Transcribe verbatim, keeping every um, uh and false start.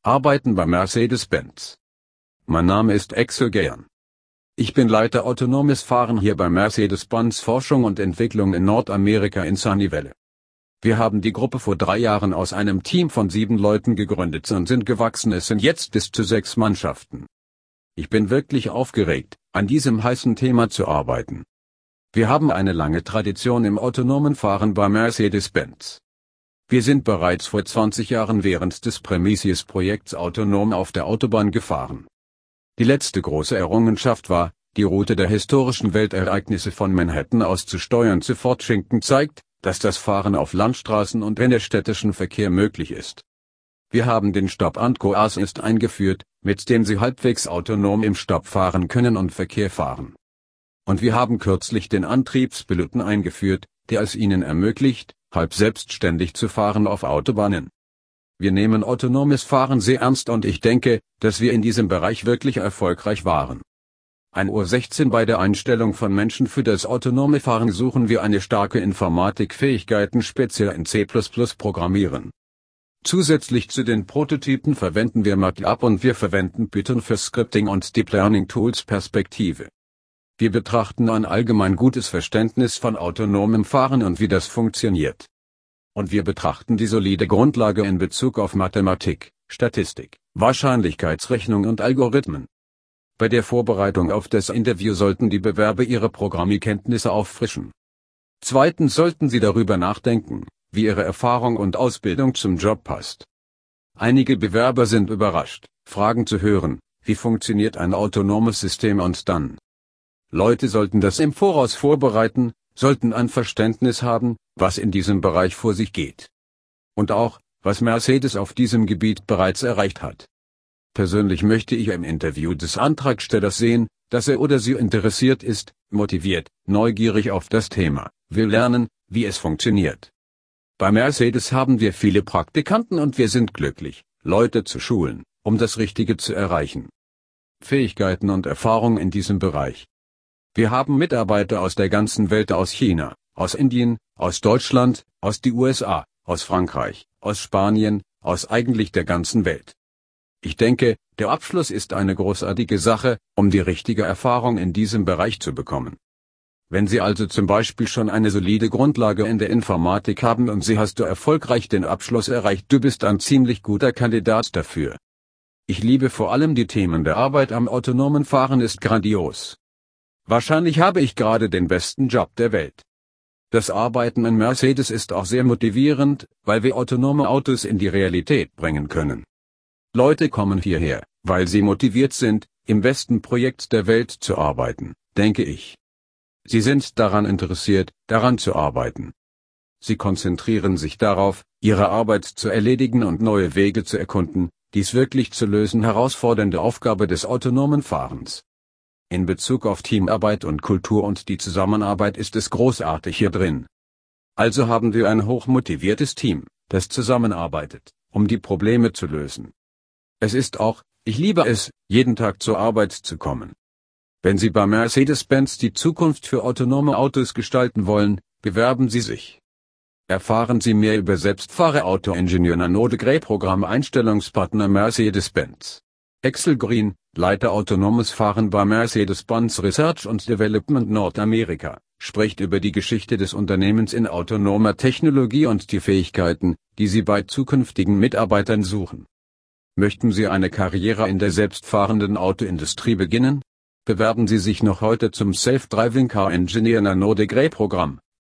Arbeiten bei Mercedes-Benz. Mein Name ist Axel Gern. Ich bin Leiter Autonomes Fahren hier bei Mercedes-Benz Forschung und Entwicklung in Nordamerika in Sunnyvale. Wir haben die Gruppe vor drei Jahren aus einem Team von sieben Leuten gegründet und sind gewachsen. Es sind jetzt bis zu sechs Mannschaften. Ich bin wirklich aufgeregt, an diesem heißen Thema zu arbeiten. Wir haben eine lange Tradition im autonomen Fahren bei Mercedes-Benz. Wir sind bereits vor zwanzig Jahren während des Prometheus-Projekts autonom auf der Autobahn gefahren. Die letzte große Errungenschaft war, die Route der historischen Weltereignisse von Manhattan aus zu steuern. Zu Fortschinken zeigt, dass das Fahren auf Landstraßen und innerstädtischen Verkehr möglich ist. Wir haben den Stop-and-Go-Assist eingeführt, mit dem Sie halbwegs autonom im Stopp fahren können und Verkehr fahren. Und wir haben kürzlich den Antriebspiloten eingeführt, der es Ihnen ermöglicht, halb selbstständig zu fahren auf Autobahnen. Wir nehmen autonomes Fahren sehr ernst und ich denke, dass wir in diesem Bereich wirklich erfolgreich waren. ein Uhr sechzehn Bei der Einstellung von Menschen für das autonome Fahren suchen wir eine starke Informatikfähigkeiten, speziell in C plus plus Programmieren. Zusätzlich zu den Prototypen verwenden wir MATLAB und wir verwenden Python für Scripting und Deep Learning Tools Perspektive. Wir betrachten ein allgemein gutes Verständnis von autonomem Fahren und wie das funktioniert. Und wir betrachten die solide Grundlage in Bezug auf Mathematik, Statistik, Wahrscheinlichkeitsrechnung und Algorithmen. Bei der Vorbereitung auf das Interview sollten die Bewerber ihre Programmierkenntnisse auffrischen. Zweitens sollten sie darüber nachdenken, wie ihre Erfahrung und Ausbildung zum Job passt. Einige Bewerber sind überrascht, Fragen zu hören, wie funktioniert ein autonomes System und dann. Leute sollten das im Voraus vorbereiten, sollten ein Verständnis haben, was in diesem Bereich vor sich geht. Und auch, was Mercedes auf diesem Gebiet bereits erreicht hat. Persönlich möchte ich im Interview des Antragstellers sehen, dass er oder sie interessiert ist, motiviert, neugierig auf das Thema, will lernen, wie es funktioniert. Bei Mercedes haben wir viele Praktikanten und wir sind glücklich, Leute zu schulen, um das Richtige zu erreichen. Fähigkeiten und Erfahrung in diesem Bereich. Wir haben Mitarbeiter aus der ganzen Welt, aus China, aus Indien, aus Deutschland, aus die U S A, aus Frankreich, aus Spanien, aus eigentlich der ganzen Welt. Ich denke, der Abschluss ist eine großartige Sache, um die richtige Erfahrung in diesem Bereich zu bekommen. Wenn Sie also zum Beispiel schon eine solide Grundlage in der Informatik haben und Sie hast du erfolgreich den Abschluss erreicht, du bist ein ziemlich guter Kandidat dafür. Ich liebe vor allem die Themen der Arbeit am autonomen Fahren ist grandios. Wahrscheinlich habe ich gerade den besten Job der Welt. Das Arbeiten in Mercedes ist auch sehr motivierend, weil wir autonome Autos in die Realität bringen können. Leute kommen hierher, weil sie motiviert sind, im besten Projekt der Welt zu arbeiten, denke ich. Sie sind daran interessiert, daran zu arbeiten. Sie konzentrieren sich darauf, ihre Arbeit zu erledigen und neue Wege zu erkunden, dies wirklich zu lösen, herausfordernde Aufgabe des autonomen Fahrens. In Bezug auf Teamarbeit und Kultur und die Zusammenarbeit ist es großartig hier drin. Also haben wir ein hochmotiviertes Team, das zusammenarbeitet, um die Probleme zu lösen. Es ist auch, ich liebe es, jeden Tag zur Arbeit zu kommen. Wenn Sie bei Mercedes-Benz die Zukunft für autonome Autos gestalten wollen, bewerben Sie sich. Erfahren Sie mehr über Selbstfahrer-Auto-Ingenieur Nano-Degree-Programm Einstellungspartner Mercedes-Benz. Axel Green, Leiter autonomes Fahren bei Mercedes-Benz Research und Development Nordamerika, spricht über die Geschichte des Unternehmens in autonomer Technologie und die Fähigkeiten, die Sie bei zukünftigen Mitarbeitern suchen. Möchten Sie eine Karriere in der selbstfahrenden Autoindustrie beginnen? Bewerben Sie sich noch heute zum Self-Driving Car Engineer Nano-Degree-Programm.